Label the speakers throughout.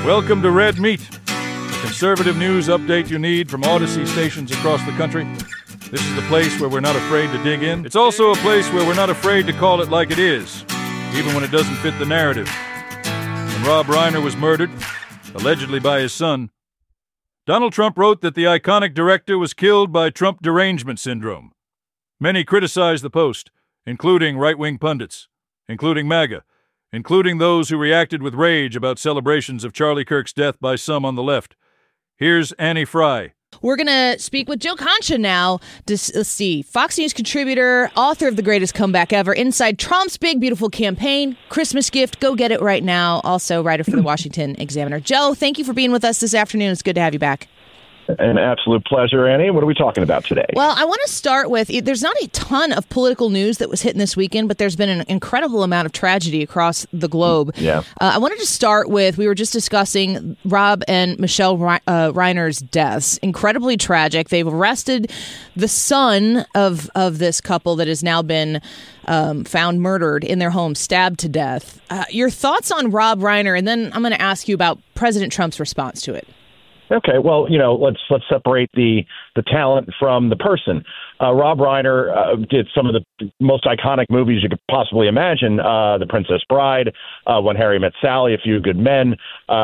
Speaker 1: Welcome to Red Meat, the conservative news update you need from Odyssey stations across the country. This is the place where we're not afraid to dig in. It's also a place where we're not afraid to call it like it is, even when it doesn't fit the narrative. When Rob Reiner was murdered, allegedly by his son, Donald Trump wrote that the iconic director was killed by Trump derangement syndrome. Many criticized the post, including right-wing pundits, including MAGA, including those who reacted with rage about celebrations of Charlie Kirk's death by some on the left. Here's Annie Fry.
Speaker 2: We're going to speak with Joe Concha now. Let's see. Fox News contributor, author of The Greatest Comeback Ever, Inside Trump's Big Beautiful Campaign, Christmas Gift, go get it right now. Also, writer for the Washington Examiner. Joe, thank you for being with us this afternoon. It's good to have you back.
Speaker 3: An absolute pleasure, Annie. What are we talking about today?
Speaker 2: Well, I want to start with, there's not a ton of political news that was hitting this weekend, but there's been an incredible amount of tragedy across the globe.
Speaker 3: Yeah.
Speaker 2: I wanted to start with, we were just discussing Rob and Michelle Reiner's deaths. Incredibly tragic. They've arrested the son of this couple that has now been found murdered in their home, stabbed to death. Your thoughts on Rob Reiner, and then I'm going to ask you about President Trump's response to it.
Speaker 3: Okay, well, let's separate the talent from the person. Rob Reiner did some of the most iconic movies you could possibly imagine, The Princess Bride, When Harry Met Sally, A Few Good Men.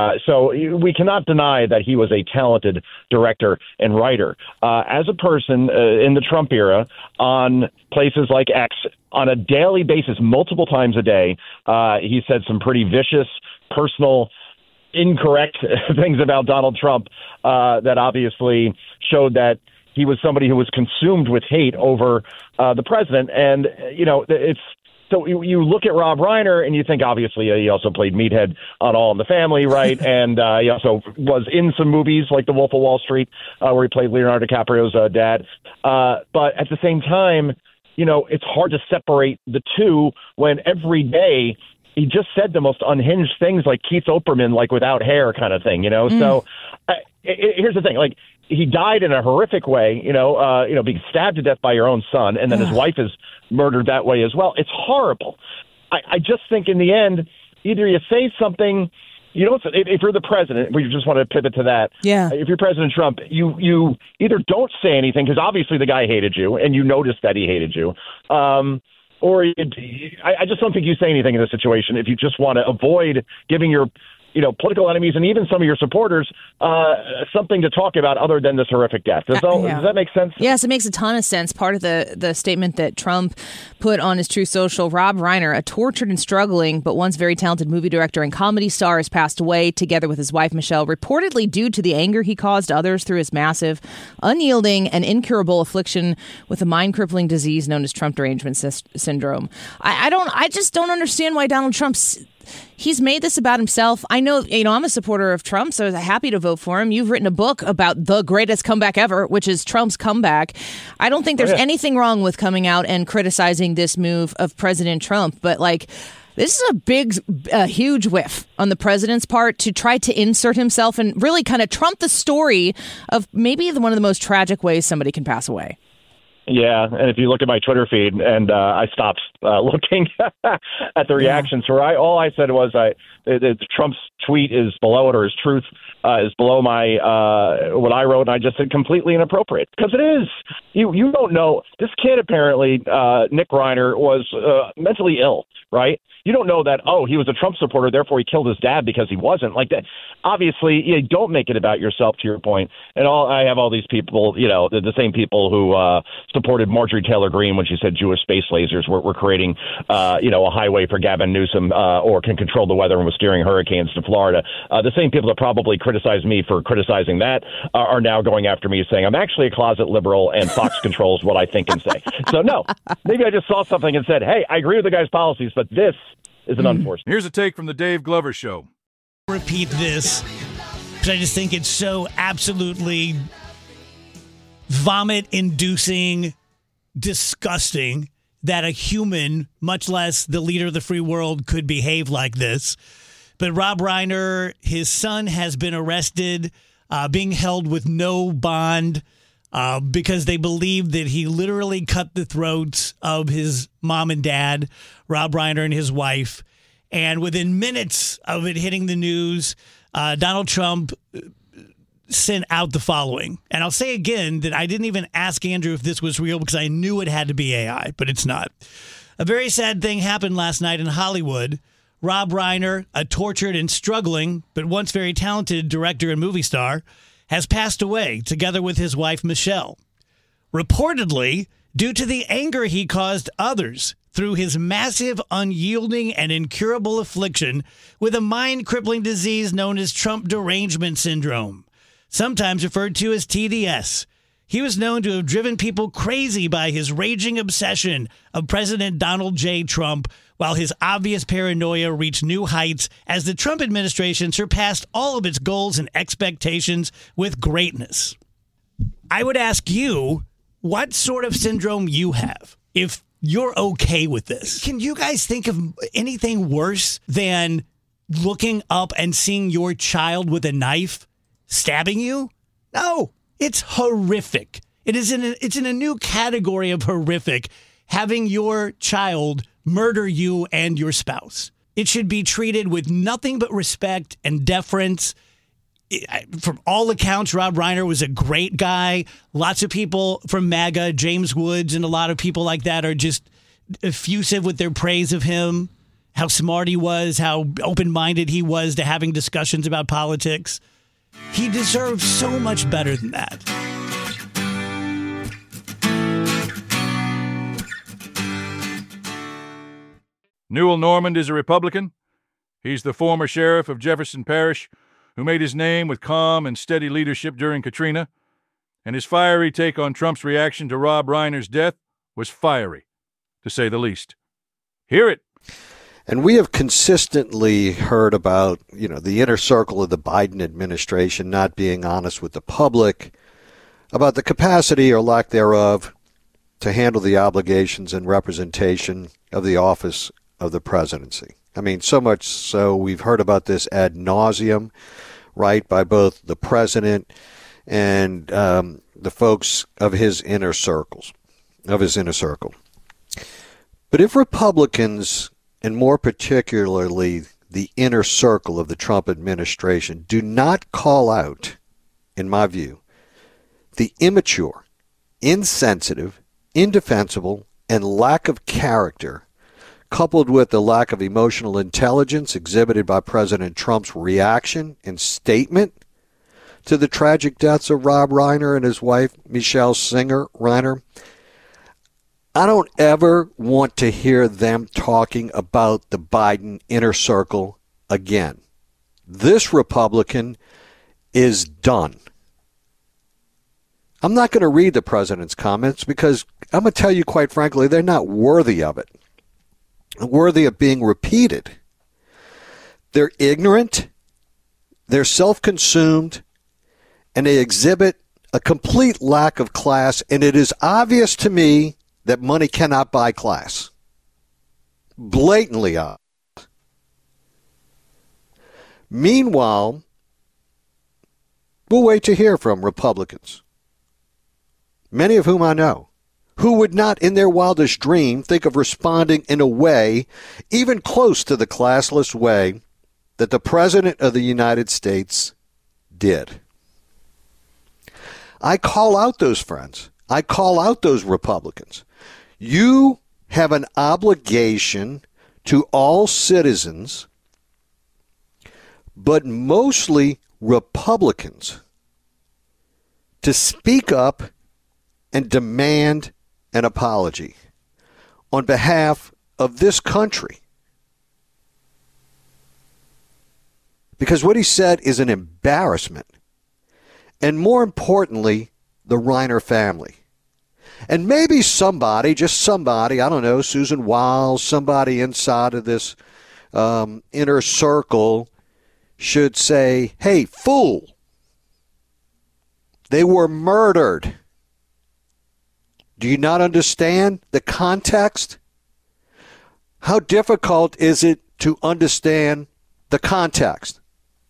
Speaker 3: So we cannot deny that he was a talented director and writer. As a person in the Trump era, on places like X, on a daily basis, multiple times a day, he said some pretty vicious, personal, incorrect things about Donald Trump that obviously showed that he was somebody who was consumed with hate over the president. And, it's so you look at Rob Reiner and you think, obviously, he also played Meathead on All in the Family, right? And he also was in some movies like The Wolf of Wall Street, where he played Leonardo DiCaprio's dad. But at the same time, it's hard to separate the two when every day he just said the most unhinged things, like Keith Olbermann, like without hair kind of thing, So here's the thing, like he died in a horrific way, being stabbed to death by your own son, and then his wife is murdered that way as well. It's horrible. I just think in the end, either you say something, if you're the president, we just want to pivot to that.
Speaker 2: Yeah.
Speaker 3: If you're President Trump, you either don't say anything because obviously the guy hated you and you noticed that he hated you. Or I just don't think you say anything in this situation if you just want to avoid giving your political enemies and even some of your supporters something to talk about other than this horrific death. Does that make sense?
Speaker 2: Yes, it makes a ton of sense. Part of the statement that Trump put on his Truth Social, Rob Reiner, a tortured and struggling but once very talented movie director and comedy star, has passed away together with his wife, Michelle, reportedly due to the anger he caused others through his massive, unyielding, and incurable affliction with a mind-crippling disease known as Trump derangement syndrome. I just don't understand why Donald Trump's he's made this about himself. I know, I'm a supporter of Trump, so I was happy to vote for him. You've written a book about the greatest comeback ever, which is Trump's comeback. I don't think there's anything wrong with coming out and criticizing this move of President Trump, but this is a huge whiff on the president's part to try to insert himself and really kind of trump the story of maybe one of the most tragic ways somebody can pass away.
Speaker 3: Yeah, and if you look at my Twitter feed, and I stopped looking at the reactions, where all I said was Trump's tweet is below it, or his truth is below my what I wrote, and I just said completely inappropriate, because it is. You don't know. This kid apparently, Nick Reiner, was mentally ill, right? You don't know that, he was a Trump supporter, therefore he killed his dad because he wasn't. Like that. Obviously, you don't make it about yourself, to your point. And I have all these people, the same people who supported Marjorie Taylor Greene when she said Jewish space lasers were creating, a highway for Gavin Newsom or can control the weather and was steering hurricanes to Florida. The same people that probably criticized me for criticizing that are now going after me saying I'm actually a closet liberal and Fox controls what I think and say. So, no, maybe I just saw something and said, hey, I agree with the guy's policies, but this is an unfortunate.
Speaker 1: Here's a take from the Dave Glover Show.
Speaker 4: Repeat this because I just think it's so absolutely vomit-inducing, disgusting that a human, much less the leader of the free world, could behave like this. But Rob Reiner, his son, has been arrested, being held with no bond because they believe that he literally cut the throats of his mom and dad, Rob Reiner and his wife. And within minutes of it hitting the news, Donald Trump sent out the following. And I'll say again that I didn't even ask Andrew if this was real because I knew it had to be AI, but it's not. A very sad thing happened last night in Hollywood. Rob Reiner, a tortured and struggling, but once very talented director and movie star, has passed away together with his wife, Michelle. Reportedly, due to the anger he caused others through his massive, unyielding, and incurable affliction with a mind-crippling disease known as Trump derangement syndrome, sometimes referred to as TDS. He was known to have driven people crazy by his raging obsession of President Donald J. Trump, while his obvious paranoia reached new heights as the Trump administration surpassed all of its goals and expectations with greatness. I would ask you what sort of syndrome you have, if you're okay with this. Can you guys think of anything worse than looking up and seeing your child with a knife stabbing you? No. It's horrific. It's in a new category of horrific, having your child murder you and your spouse. It should be treated with nothing but respect and deference. From all accounts, Rob Reiner was a great guy. Lots of people from MAGA, James Woods, and a lot of people like that are just effusive with their praise of him, how smart he was, how open-minded he was to having discussions about politics. He deserves so much better than that.
Speaker 1: Newell Normand is a Republican. He's the former sheriff of Jefferson Parish who made his name with calm and steady leadership during Katrina, and his fiery take on Trump's reaction to Rob Reiner's death was fiery, to say the least. Hear it.
Speaker 5: And we have consistently heard about, the inner circle of the Biden administration not being honest with the public, about the capacity or lack thereof to handle the obligations and representation of the office of the presidency. I mean, so much so we've heard about this ad nauseum, right, by both the president and the folks of his inner circle. But if Republicans, and more particularly the inner circle of the Trump administration, do not call out, in my view, the immature, insensitive, indefensible, and lack of character, coupled with the lack of emotional intelligence exhibited by President Trump's reaction and statement to the tragic deaths of Rob Reiner and his wife, Michelle Singer Reiner, I don't ever want to hear them talking about the Biden inner circle again. This Republican is done. I'm not going to read the president's comments because I'm going to tell you quite frankly, they're not worthy of it, worthy of being repeated. They're ignorant, they're self-consumed, and they exhibit a complete lack of class, and it is obvious to me that money cannot buy class. Blatantly obvious. Meanwhile, we'll wait to hear from Republicans, many of whom I know, who would not in their wildest dream think of responding in a way even close to the classless way that the President of the United States did. I call out those friends. I call out those Republicans. You have an obligation to all citizens, but mostly Republicans, to speak up and demand an apology on behalf of this country. Because what he said is an embarrassment. And more importantly, the Reiner family. And maybe somebody, just somebody, I don't know, Susan Wiles, somebody inside of this inner circle should say, hey, fool, they were murdered. Do you not understand the context? How difficult is it to understand the context?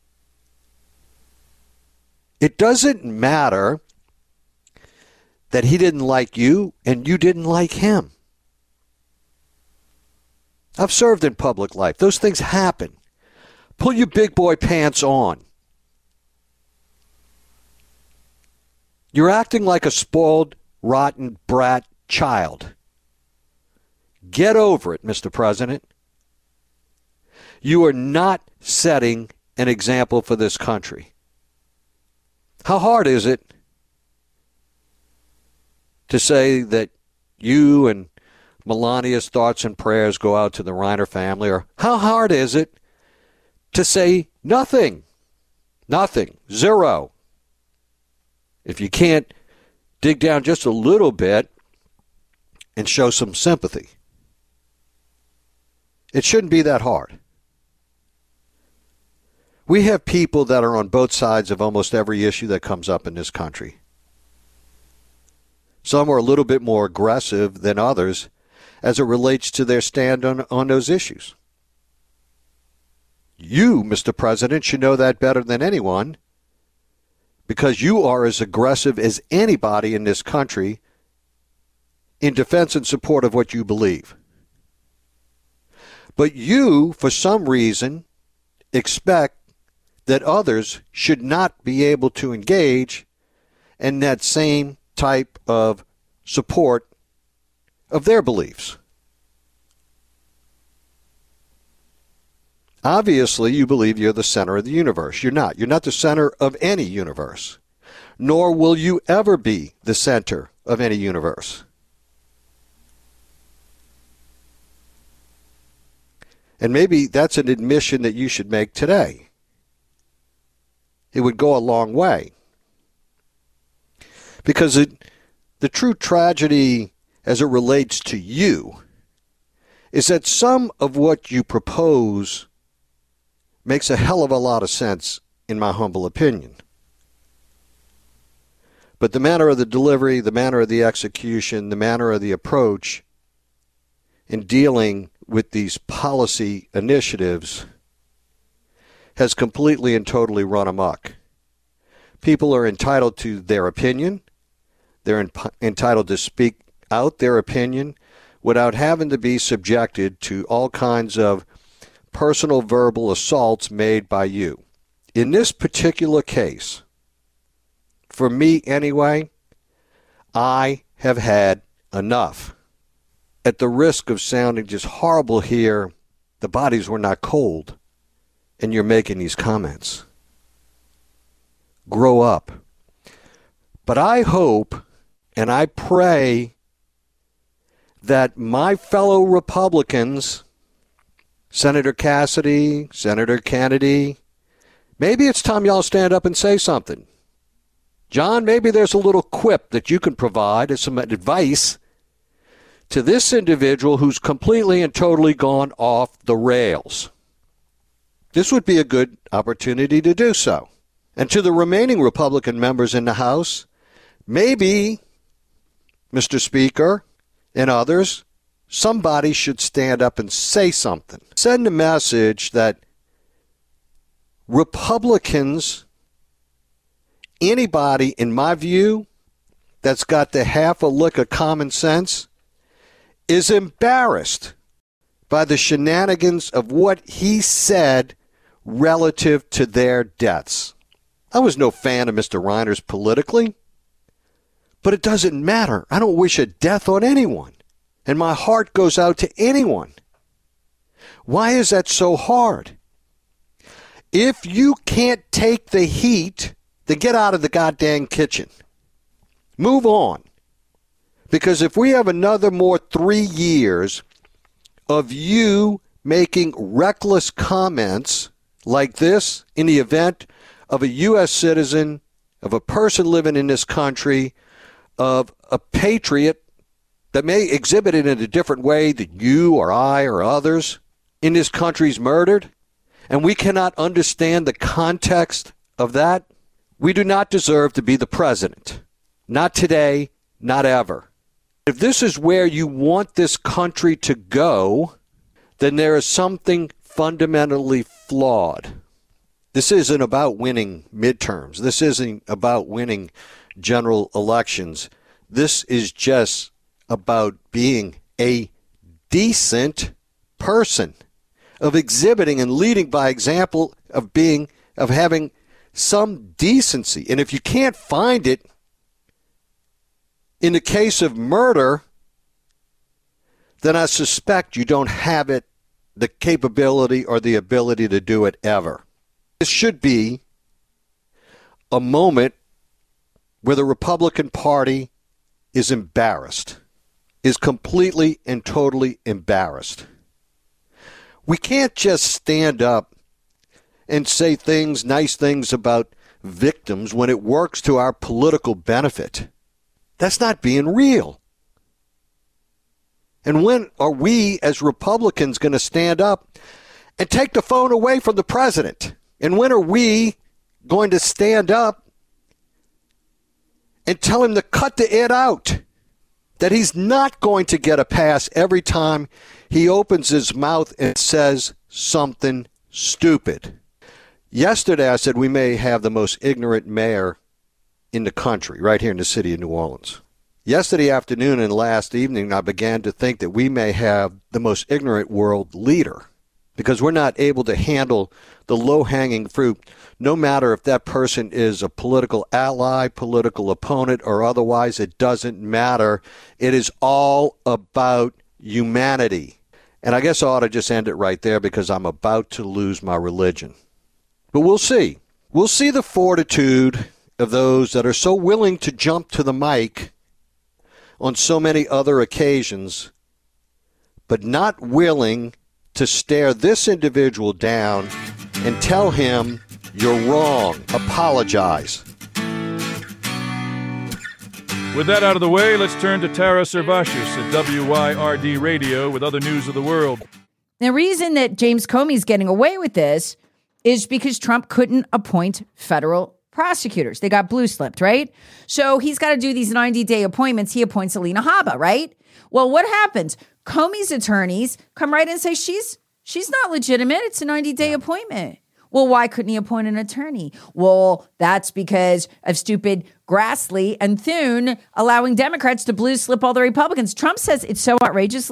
Speaker 5: It doesn't matter that he didn't like you and you didn't like him. I've served in public life. Those things happen. Pull your big boy pants on. You're acting like a spoiled, rotten brat child. Get over it, Mr. President. You are not setting an example for this country. How hard is it to say that you and Melania's thoughts and prayers go out to the Reiner family? Or how hard is it to say nothing? Nothing. Zero. If you can't dig down just a little bit and show some sympathy. It shouldn't be that hard. We have people that are on both sides of almost every issue that comes up in this country. Some are a little bit more aggressive than others as it relates to their stand on those issues. You, Mr. President, should know that better than anyone because you are as aggressive as anybody in this country in defense and support of what you believe. But you, for some reason, expect that others should not be able to engage in that same type of support of their beliefs. Obviously, you believe you're the center of the universe. You're not. You're not the center of any universe, nor will you ever be the center of any universe. And maybe that's an admission that you should make today. It would go a long way. Because the true tragedy as it relates to you is that some of what you propose makes a hell of a lot of sense, in my humble opinion. But the manner of the delivery, the manner of the execution, the manner of the approach in dealing with these policy initiatives has completely and totally run amok. People are entitled to their opinion. They're entitled to speak out their opinion without having to be subjected to all kinds of personal verbal assaults made by you. In this particular case, for me anyway, I have had enough. At the risk of sounding just horrible here, the bodies were not cold, and you're making these comments. Grow up. But I hope and I pray that my fellow Republicans, Senator Cassidy, Senator Kennedy, maybe it's time y'all stand up and say something. John, maybe there's a little quip that you can provide as some advice to this individual who's completely and totally gone off the rails. This would be a good opportunity to do so. And to the remaining Republican members in the House, maybe, Mr. Speaker and others, somebody should stand up and say something. Send a message that Republicans, anybody, in my view, that's got the half a lick of common sense, is embarrassed by the shenanigans of what he said relative to their deaths. I was no fan of Mr. Reiner's politically, but it doesn't matter. I don't wish a death on anyone, and my heart goes out to anyone. Why is that so hard? If you can't take the heat, then get out of the goddamn kitchen. Move on. Because if we have another more 3 years of you making reckless comments like this in the event of a U.S. citizen, of a person living in this country, of a patriot that may exhibit it in a different way than you or I or others in this country's murdered, and we cannot understand the context of that, we do not deserve to be the president. Not today, not ever. If this is where you want this country to go, then there is something fundamentally flawed. This isn't about winning midterms. This isn't about winning general elections. This is just about being a decent person, of exhibiting and leading by example, of having some decency. And if you can't find it in the case of murder, then I suspect you don't have it, the capability or the ability to do it ever. This should be a moment where the Republican Party is embarrassed, is completely and totally embarrassed. We can't just stand up and say nice things about victims when it works to our political benefit. That's not being real. And when are we as Republicans going to stand up and take the phone away from the president? And when are we going to stand up and tell him to cut the it out? That he's not going to get a pass every time he opens his mouth and says something stupid. Yesterday I said we may have the most ignorant mayor in the country, right here in the city of New Orleans. Yesterday afternoon and last evening, I began to think that we may have the most ignorant world leader because we're not able to handle the low-hanging fruit, no matter if that person is a political ally, political opponent, or otherwise. It doesn't matter. It is all about humanity. And I guess I ought to just end it right there because I'm about to lose my religion. But we'll see. We'll see the fortitude of those that are so willing to jump to the mic on so many other occasions, but not willing to stare this individual down and tell him, you're wrong, apologize.
Speaker 1: With that out of the way, let's turn to Tara Servatius at WYRD Radio with other news of the world.
Speaker 6: The reason that James Comey's getting away with this is because Trump couldn't appoint federal prosecutors. They got blue slipped, right? So he's got to do these 90-day appointments. He appoints Alina Habba, right? Well, what happens? Comey's attorneys come right in and say, she's not legitimate. It's a 90-day appointment. Well, why couldn't he appoint an attorney? Well, that's because of stupid Grassley and Thune allowing Democrats to blue slip all the Republicans. Trump says it's so outrageous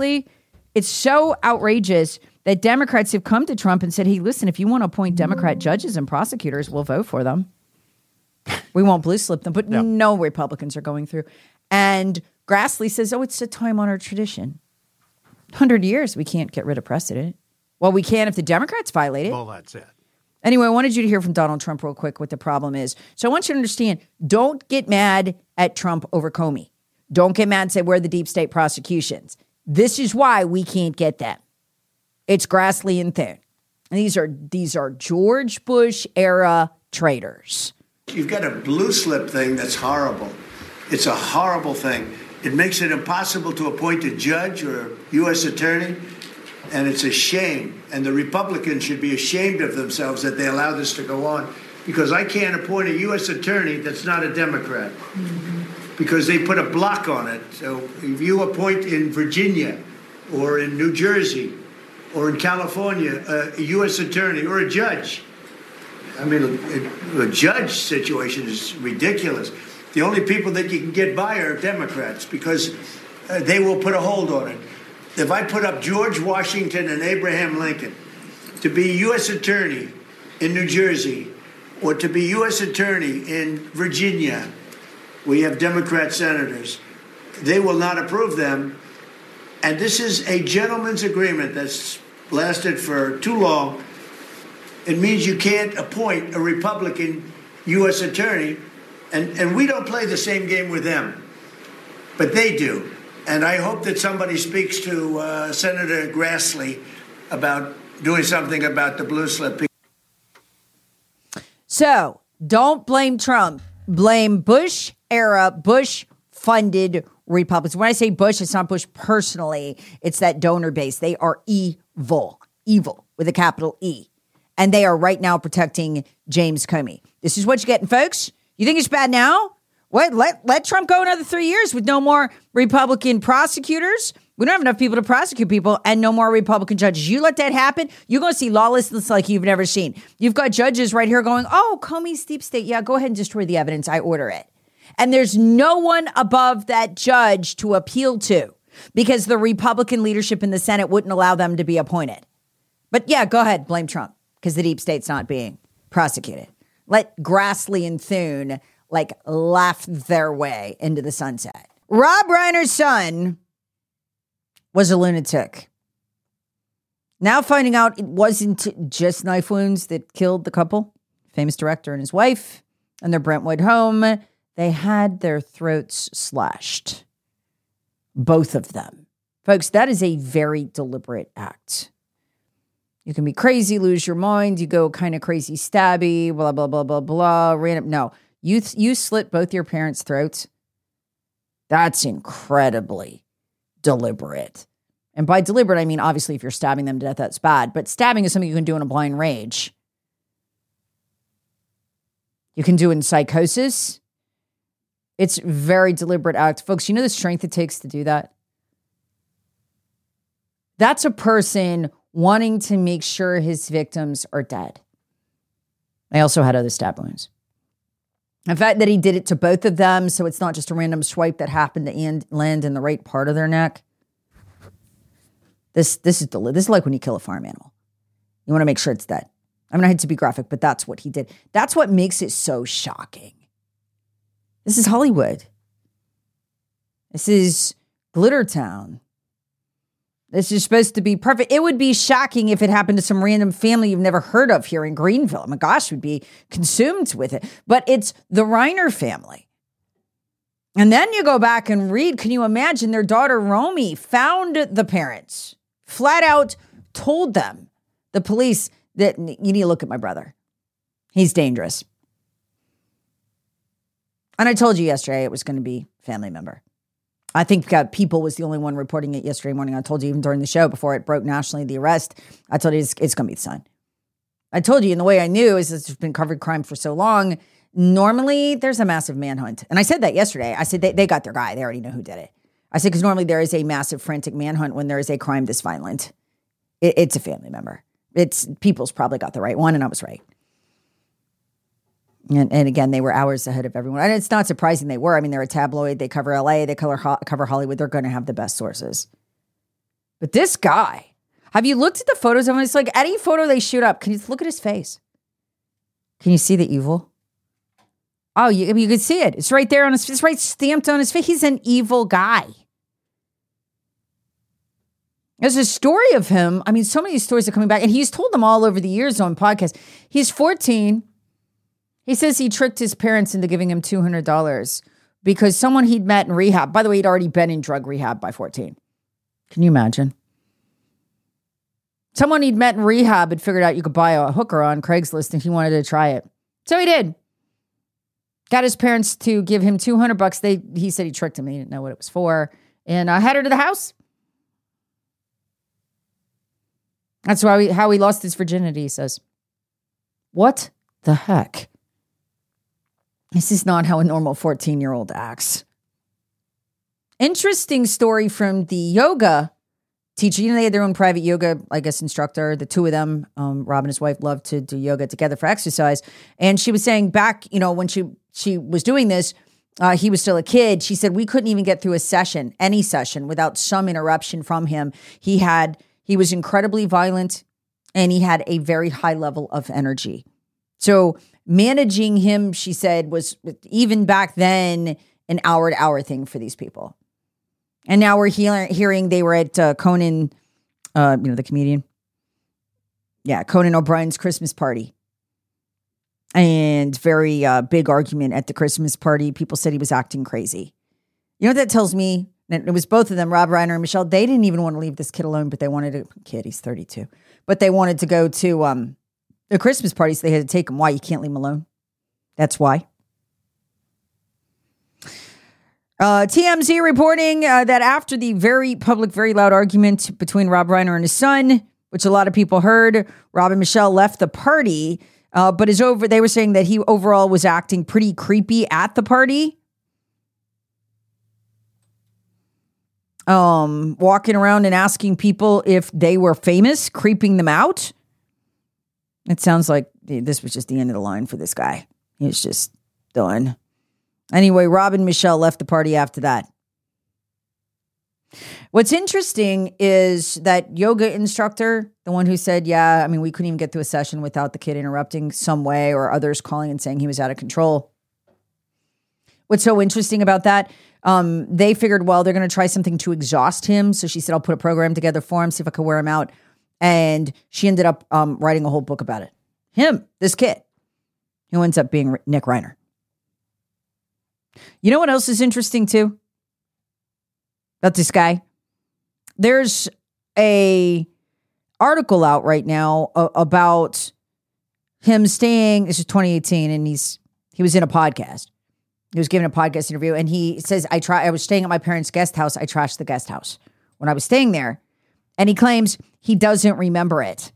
Speaker 6: that Democrats have come to Trump and said, hey, listen, if you want to appoint Democrat judges and prosecutors, we'll vote for them. We won't blue slip them, but no Republicans are going through. And Grassley says, it's a time-honored tradition. 100 years, we can't get rid of precedent. Well, we can if the Democrats violate it.
Speaker 4: Well, that's it.
Speaker 6: Anyway, I wanted you to hear from Donald Trump real quick what the problem is. So I want you to understand, don't get mad at Trump over Comey. Don't get mad and say, we're the deep state prosecutions. This is why we can't get them. It's Grassley and Thune. And these are George Bush era traitors.
Speaker 7: You've got a blue slip thing that's horrible. It's a horrible thing. It makes it impossible to appoint a judge or a U.S. attorney, and it's a shame. And the Republicans should be ashamed of themselves that they allow this to go on, because I can't appoint a U.S. attorney that's not a Democrat, because they put a block on it. So if you appoint in Virginia or in New Jersey or in California a U.S. attorney or a judge, I mean, a judge situation is ridiculous. The only people that you can get by are Democrats because they will put a hold on it. If I put up George Washington and Abraham Lincoln to be U.S. attorney in New Jersey or to be U.S. attorney in Virginia, we have Democrat senators. They will not approve them. And this is a gentleman's agreement that's lasted for too long. It means you can't appoint a Republican U.S. attorney, and we don't play the same game with them, but they do. And I hope that somebody speaks to Senator Grassley about doing something about the blue slip.
Speaker 6: So don't blame Trump. Blame Bush-era, Bush-funded Republicans. When I say Bush, it's not Bush personally. It's that donor base. They are evil with a capital E. And they are right now protecting James Comey. This is what you're getting, folks. You think it's bad now? What? Let Trump go another 3 years with no more Republican prosecutors? We don't have enough people to prosecute people and no more Republican judges. You let that happen, you're going to see lawlessness like you've never seen. You've got judges right here going, oh, Comey's deep state. Yeah, go ahead and destroy the evidence. I order it. And there's no one above that judge to appeal to. because the Republican leadership in the Senate wouldn't allow them to be appointed. But yeah, go ahead, blame Trump because the deep state's not being prosecuted. Let Grassley and Thune laugh their way into the sunset. Rob Reiner's son was a lunatic. Now finding out it wasn't just knife wounds that killed the couple, famous director and his wife, and their Brentwood home. They had their throats slashed. Both of them. Folks, that is a very deliberate act. You can be crazy, lose your mind, you go kind of crazy stabby, blah, blah, blah, blah, blah, random. No, you slit both your parents' throats. That's incredibly deliberate. And by deliberate, I mean, obviously, if you're stabbing them to death, that's bad. But stabbing is something you can do in a blind rage. You can do it in psychosis. It's a very deliberate act. Folks, you know the strength it takes to do that? That's a person wanting to make sure his victims are dead. They also had other stab wounds. The fact that he did it to both of them, so it's not just a random swipe that happened to land in the right part of their neck. This is like when you kill a farm animal. You want to make sure it's dead. I mean, I hate to be graphic, but that's what he did. That's what makes it so shocking. This is Hollywood. This is Glitter Town. This is supposed to be perfect. It would be shocking if it happened to some random family you've never heard of here in Greenville. Oh my gosh, would be consumed with it. But it's the Reiner family. And then you go back and read, can you imagine their daughter Romy found the parents, flat out told them, the police, that you need to look at my brother. He's dangerous. And I told you yesterday it was going to be family member. I think People was the only one reporting it yesterday morning. I told you even during the show before it broke nationally, the arrest, I told you it's going to be the son. I told you, and the way I knew is it's been covered crime for so long. Normally there's a massive manhunt. And I said that yesterday. I said they got their guy. They already know who did it. I said, because normally there is a massive frantic manhunt when there is a crime this violent. It's a family member. People's probably got the right one, and I was right. And again, they were hours ahead of everyone. And it's not surprising they were. I mean, they're a tabloid. They cover LA. They cover Hollywood. They're going to have the best sources. But this guy, have you looked at the photos of him? It's like any photo they shoot up. Can you look at his face? Can you see the evil? Oh, you can see it. It's right there on his. It's right stamped on his face. He's an evil guy. There's a story of him. I mean, so many stories are coming back, and he's told them all over the years on podcasts. He's 14. He says he tricked his parents into giving him $200 because someone he'd met in rehab. By the way, he'd already been in drug rehab by 14. Can you imagine? Someone he'd met in rehab had figured out you could buy a hooker on Craigslist and he wanted to try it. So he did. Got his parents to give him $200. He said he tricked him. He didn't know what it was for. And I had her to the house. That's how he lost his virginity, he says. What the heck? This is not how a normal 14-year-old acts. Interesting story from the yoga teacher. You know, they had their own private yoga, I guess, instructor. The two of them, Rob and his wife, loved to do yoga together for exercise. And she was saying back, when she was doing this, he was still a kid. She said, we couldn't even get through any session, without some interruption from him. He was incredibly violent, and he had a very high level of energy. So managing him, she said, was even back then an hour-to-hour thing for these people. And now we're hearing they were at Conan, the comedian. Yeah, Conan O'Brien's Christmas party. And very big argument at the Christmas party. People said he was acting crazy. You know what that tells me? And it was both of them, Rob Reiner and Michelle. They didn't even want to leave this kid alone, but they wanted to, he's 32. But they wanted to go to the Christmas party, so they had to take him. Why? You can't leave him alone. That's why. TMZ reporting that after the very public, very loud argument between Rob Reiner and his son, which a lot of people heard, Rob and Michelle left the party, but they were saying that he overall was acting pretty creepy at the party. Walking around and asking people if they were famous, creeping them out. It sounds like this was just the end of the line for this guy. He was just done. Anyway, Rob and Michelle left the party after that. What's interesting is that yoga instructor, the one who said, yeah, I mean, we couldn't even get through a session without the kid interrupting some way or others calling and saying he was out of control. What's so interesting about that, they figured, well, they're going to try something to exhaust him. So she said, I'll put a program together for him, see if I can wear him out. And she ended up writing a whole book about it. Him, this kid, who ends up being Nick Reiner. You know what else is interesting too about this guy? There's a article out right now about him staying. This is 2018, and he was in a podcast. He was giving a podcast interview, and he says, I was staying at my parents' guest house. I trashed the guest house when I was staying there. And he claims he doesn't remember it.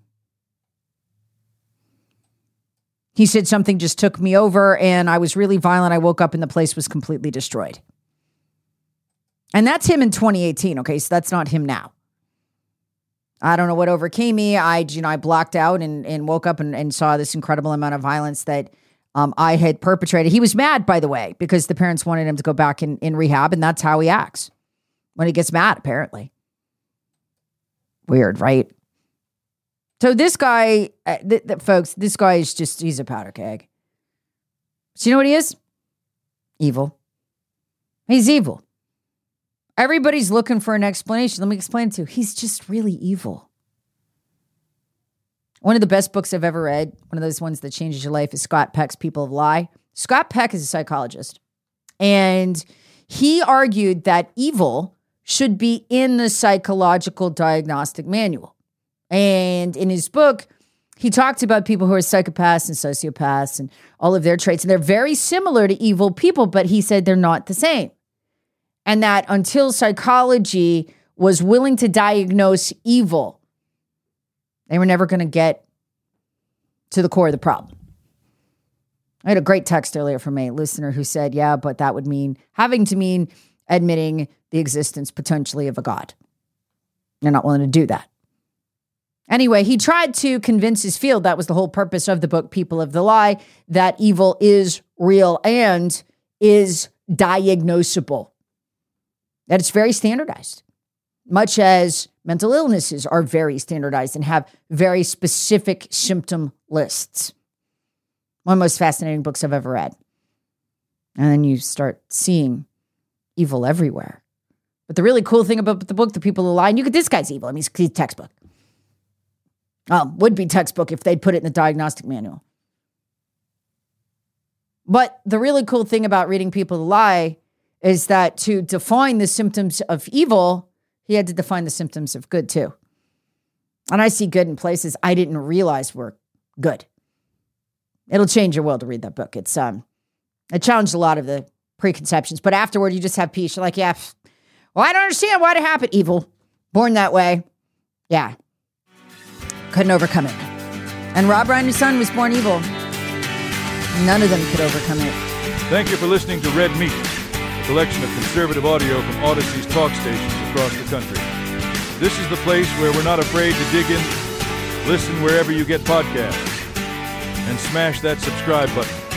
Speaker 6: He said something just took me over and I was really violent. I woke up and the place was completely destroyed. And that's him in 2018. Okay, so that's not him now. I don't know what overcame me. I blocked out and woke up and saw this incredible amount of violence that I had perpetrated. He was mad, by the way, because the parents wanted him to go back in rehab, and that's how he acts when he gets mad, apparently. Weird, right? So this guy, folks, this guy is he's a powder keg. So you know what he is? Evil. He's evil. Everybody's looking for an explanation. Let me explain it to you. He's just really evil. One of the best books I've ever read, one of those ones that changes your life, is Scott Peck's People of Lie. Scott Peck is a psychologist. And he argued that evil should be in the psychological diagnostic manual. And in his book, he talked about people who are psychopaths and sociopaths and all of their traits. And they're very similar to evil people, but he said they're not the same. And that until psychology was willing to diagnose evil, they were never going to get to the core of the problem. I had a great text earlier from a listener who said, yeah, but that would mean having to mean admitting the existence potentially of a God. They're not willing to do that. Anyway, he tried to convince his field, that was the whole purpose of the book, People of the Lie, that evil is real and is diagnosable. That it's very standardized, much as mental illnesses are very standardized and have very specific symptom lists. One of the most fascinating books I've ever read. And then you start seeing evil everywhere. But the really cool thing about the book, The People of the Lie, and this guy's evil. I mean, he's textbook. Would be textbook if they'd put it in the diagnostic manual. But the really cool thing about reading People of the Lie is that to define the symptoms of evil, he had to define the symptoms of good too. And I see good in places I didn't realize were good. It'll change your world to read that book. It challenged a lot of the preconceptions, but afterward you just have peace. You're like, yeah, well, I don't understand why it happened. Evil, born that way. Yeah. Couldn't overcome it. And Rob Reiner's son was born evil. None of them could overcome it.
Speaker 1: Thank you for listening to Red Meat, a collection of conservative audio from Odyssey's talk stations across the country. This is the place where we're not afraid to dig in. Listen wherever you get podcasts. And smash that subscribe button.